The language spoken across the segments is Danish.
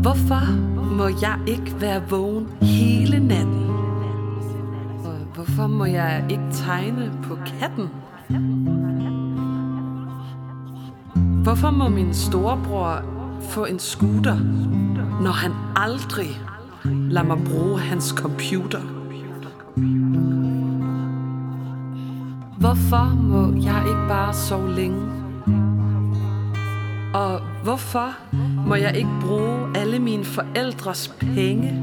Hvorfor må jeg ikke være vågen hele natten? Og hvorfor må jeg ikke tegne på katten? Hvorfor må min storebror få en scooter, når han aldrig lader mig bruge hans computer? Hvorfor må jeg ikke bare sove længe? Og hvorfor må jeg ikke bruge alle mine forældres penge?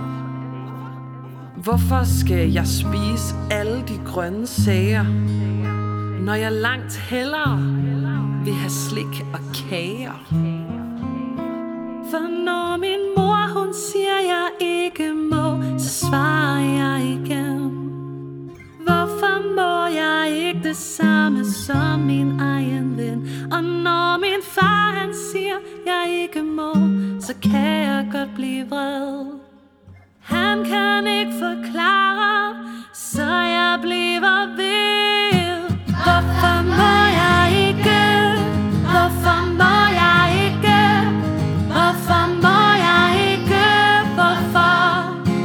Hvorfor skal jeg spise alle de grønne sager, når jeg langt hellere vil have slik og kager? For når min mor hun siger jeg ikke må, så svarer jeg igen. Hvorfor må jeg ikke det samme som min egen ven? Og når min far han siger jeg ikke må, så kan jeg godt blive vred. Han kan ikke forklare, så jeg bliver ved. Hvorfor må jeg ikke? Hvorfor må jeg ikke? Hvorfor må jeg ikke? Hvorfor?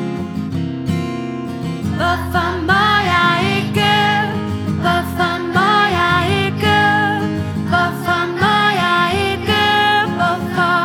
Hvorfor må jeg ikke? Hvorfor må jeg ikke? Hvorfor må jeg ikke? Hvorfor?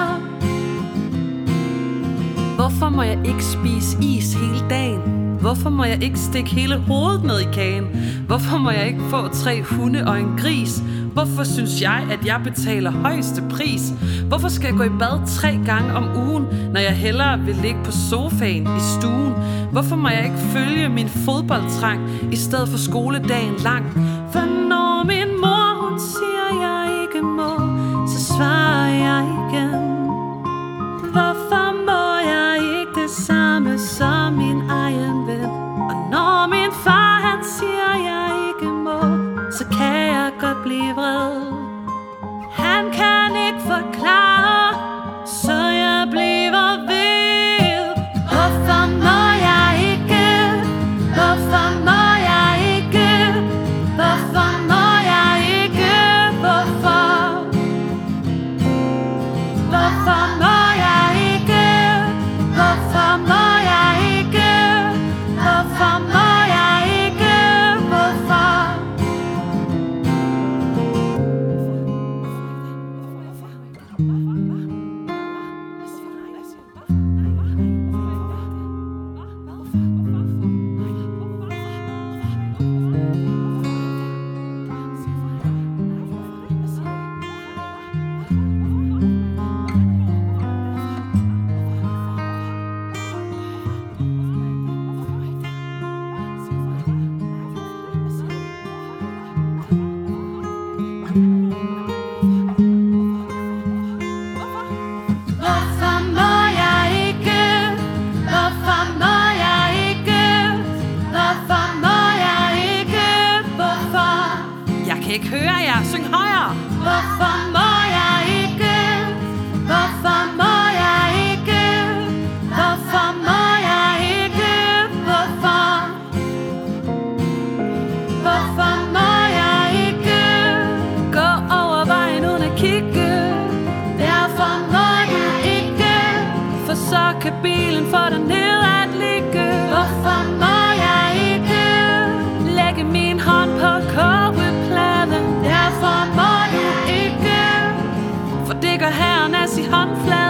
Hvorfor må jeg ikke spise is hele dagen? Hvorfor må jeg ikke stikke hele hovedet ned i kagen? Hvorfor må jeg ikke få 3 hunde og en gris? Hvorfor synes jeg, at jeg betaler højeste pris? Hvorfor skal jeg gå i bad 3 gange om ugen, når jeg hellere vil ligge på sofaen i stuen? Hvorfor må jeg ikke følge min fodboldtrang i stedet for skoledagen lang? For når min mor hun siger jeg ikke må, så svarer jeg igen. Hvorfor må jeg ikke det samme som min egen ven? Og når min far han siger jeg ikke må, så kan jeg godt blive vred. Han kan ikke forklare, så jeg bliver ved. Hvorfor må jeg ikke? Hvorfor må jeg ikke? Hvorfor må jeg ikke? Hvorfor? Hvorfor må jeg ikke? Hvorfor må jeg ikke? Hvorfor må jeg ikke? Hvorfor? Hvorfor må jeg ikke? Hvorfor må jeg ikke? Hvorfor må jeg ikke? Hvorfor? Jeg kan ikke høre jer. Syng højere. Hvorfor må jeg ikke? Hvorfor må jeg ikke? Hvorfor må jeg ikke? Hvorfor? Hvorfor må jeg ikke gå over vejen uden at kigge? Derfor må jeg ikke, for så kan bilen få dig ned at ligge. Hvorfor må jeg ikke lægge min hånd på kogepladen? Derfor må jeg ikke, for det gør herren af sin håndflade.